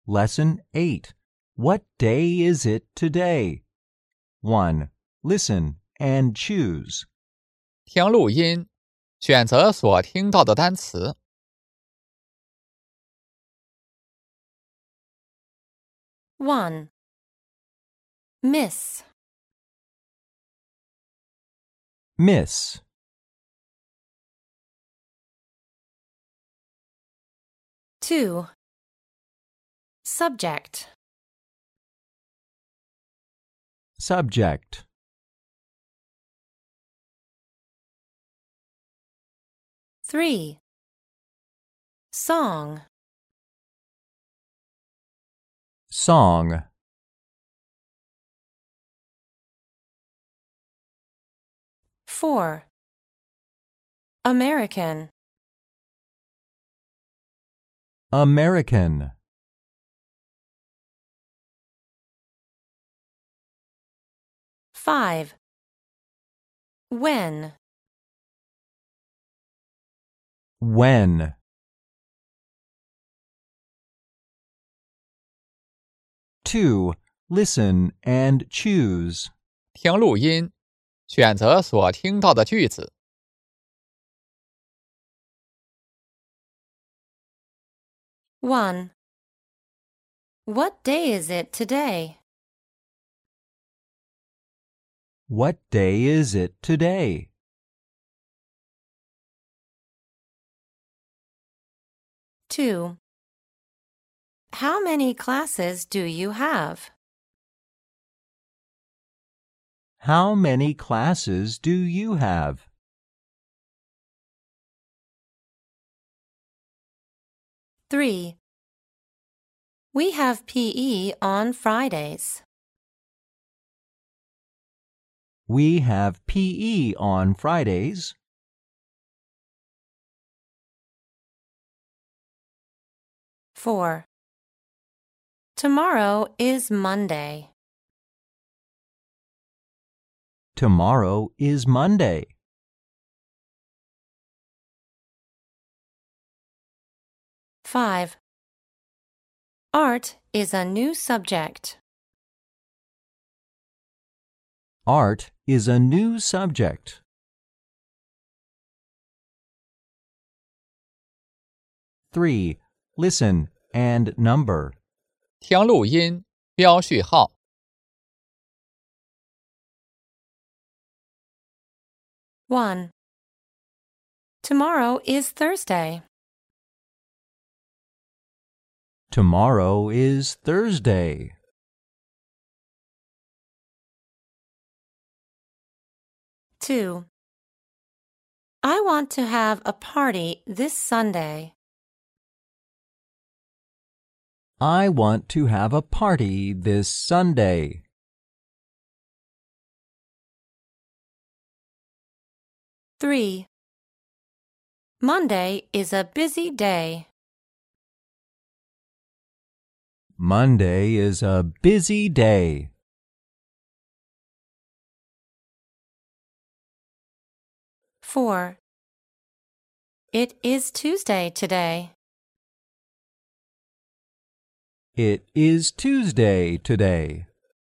Lesson 8. What day is it today? 1. Listen and choose. 听录音，选择所听到的单词。 1. Miss. Miss. 2. Subject. Subject. 3. Song. Song. 4. American. American. 5. When. When. 2. Listen and choose. 听录音，选择所听到的句子。 1. What day is it today? What day is it today? 2. How many classes do you have? How many classes do you have? 3. We have PE on Fridays. We have PE on Fridays. 4. Tomorrow is Monday. Tomorrow is Monday. 5. Art is a new subject. Art is a new subject. 3. Listen and number. 听录音，标序号。 1. Tomorrow is Thursday. Tomorrow is Thursday. 2. I want to have a party this Sunday. I want to have a party this Sunday. 3. Monday is a busy day. Monday is a busy day. 4. It is Tuesday today. It is Tuesday today.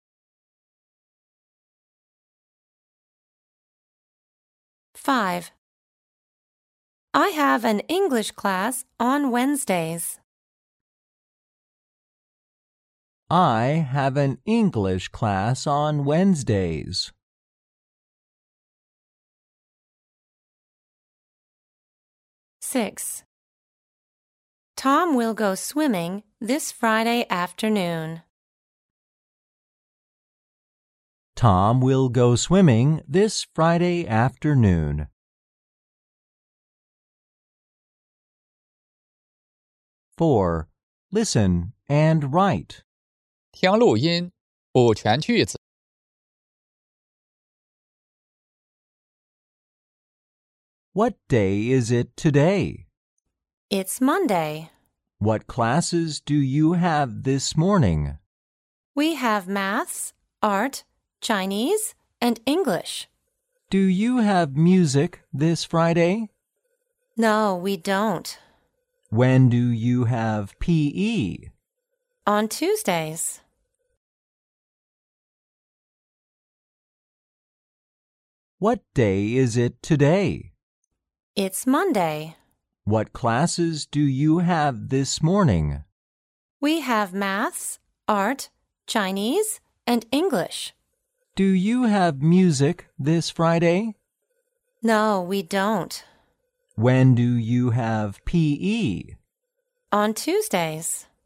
5. I have an English class on Wednesdays. I have an English class on Wednesdays. 6. Tom will go swimming this Friday afternoon. Tom will go swimming this Friday afternoon. 4. Listen and write. 听录音，补全句子。 What day is it today? It's Monday. What classes do you have this morning? We have maths, art, Chinese, and English. Do you have music this Friday? No, we don't. When do you have PE? On Tuesdays. What day is it today? It's Monday. What classes do you have this morning? We have maths, art, Chinese, and English. Do you have music this Friday? No, we don't. When do you have PE? On Tuesdays.